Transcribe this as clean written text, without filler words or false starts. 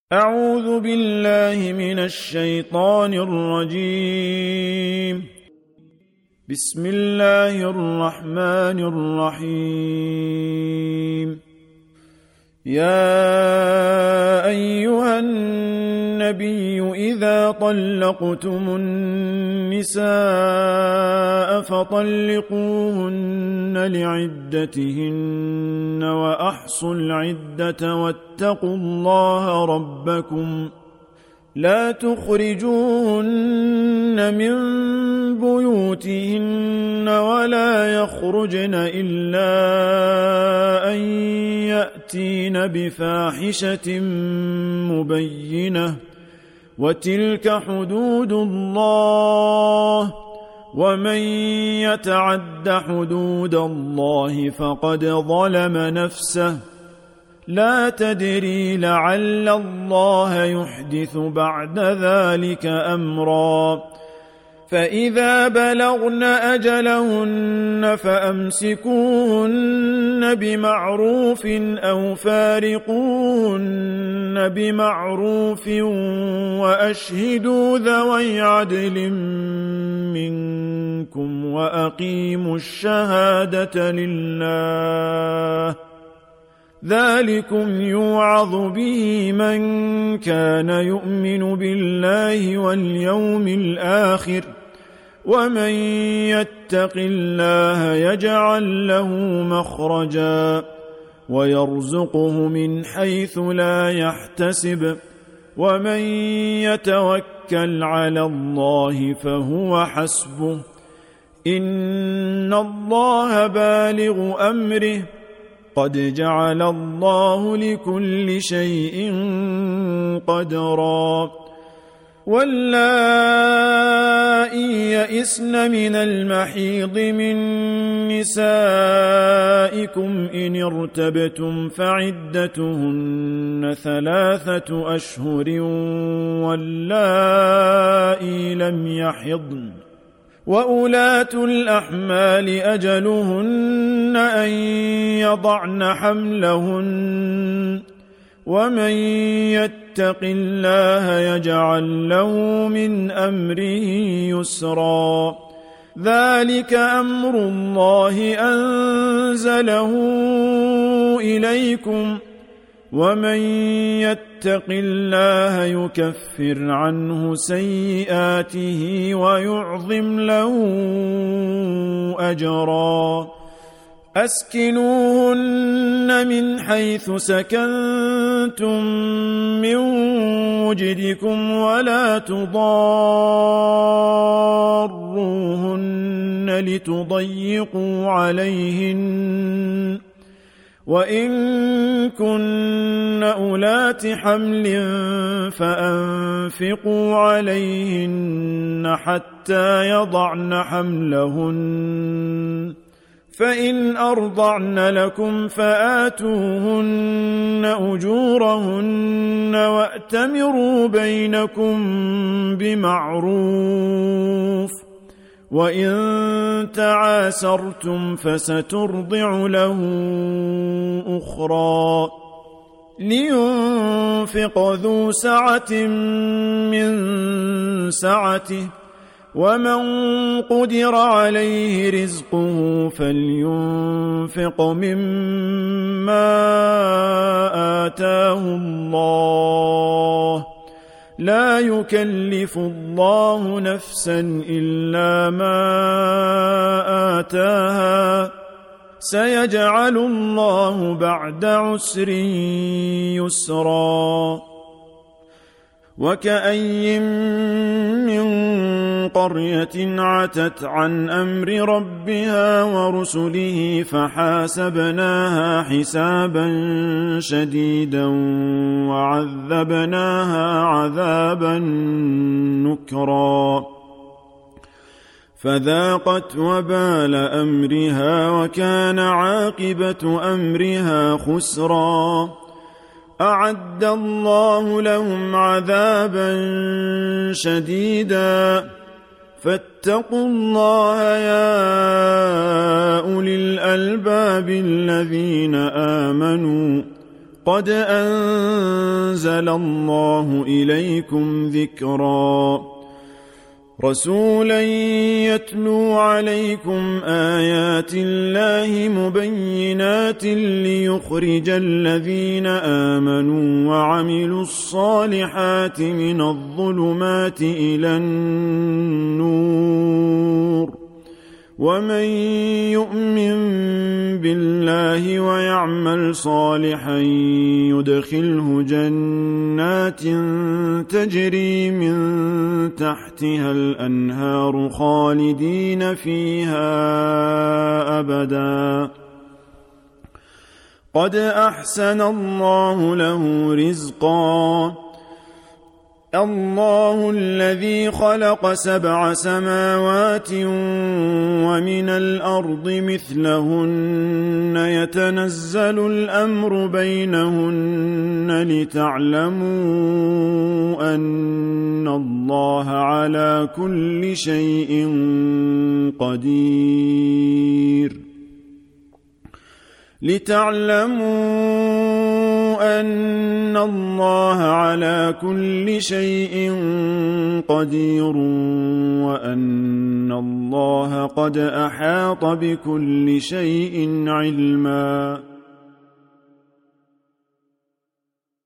أعوذ بالله من الشيطان الرجيم. بسم الله الرحمن الرحيم. يا أيها النبي إذا طلقتم النساء فطلقوهن لعدتهن وأحصوا العدة واتقوا الله ربكم لا تخرجوهن من بيوتهن ولا يخرجن إلا أن يأتين بفاحشة مبينة وتلك حدود الله ومن يتعد حدود الله فقد ظلم نفسه لا تدري لعل الله يحدث بعد ذلك أمرا فإذا بلغن أجلهن فأمسكوهن بمعروف أو فارقوهن بمعروف وأشهدوا ذوي عدل منكم وأقيموا الشهادة لله ذلكم يوعظ به من كان يؤمن بالله واليوم الآخر ومن يتق الله يجعل له مخرجا ويرزقه من حيث لا يحتسب ومن يتوكل على الله فهو حسبه إن الله بالغ أمره قد جعل الله لكل شيء قدرا واللائي يئسن من المحيض من نسائكم إن ارتبتم فعدتهن 3 أشهر واللائي لم يحضن وأولات الأحمال أجلهن أن يضعن حملهن ومن يتق الله يجعل له من أمره يسرا ذلك أمر الله أنزله إليكم ومن يتق الله يكفر عنه سيئاته ويعظم له أجرا أسكنوهن من حيث سكنتم من وجدكم ولا تضاروهن لتضيقوا عليهن وإن كن أولات حمل فأنفقوا عليهن حتى يضعن حملهن فإن أرضعن لكم فآتوهن أجورهن وأتمروا بينكم بمعروف وإن تعاسرتم فسترضع له أخرى لينفق ذو سعة من سعته ومن قدر عليه رزقه فلينفق مما آتاه الله لا يكلف الله نفسا إلا ما آتاها سيجعل الله بعد عسر يسرا وكأي من قرية عتت عن أمر ربها ورسله فحاسبناها حسابا شديدا وعذبناها عذابا نكرا فذاقت وبال أمرها وكان عاقبة أمرها خسرا أعد الله لهم عذابا شديدا فاتقوا الله يا أولي الألباب الذين آمنوا قد أنزل الله إليكم ذكرا رسولا يتلو عليكم آيات الله مبينات ليخرج الذين آمنوا وعملوا الصالحات من الظلمات إلى النور ومن يؤمن بالله ويعمل صالحا يدخله جنات تجري من تحتها الأنهار خالدين فيها أبدا قد أحسن الله له رزقا الله الذي خلق 7 سماوات ومن الأرض مثلهن يتنزل الأمر بينهن لتعلموا أن الله على كل شيء قدير أن الله على كل شيء قدير وأن الله قد أحاط بكل شيء علما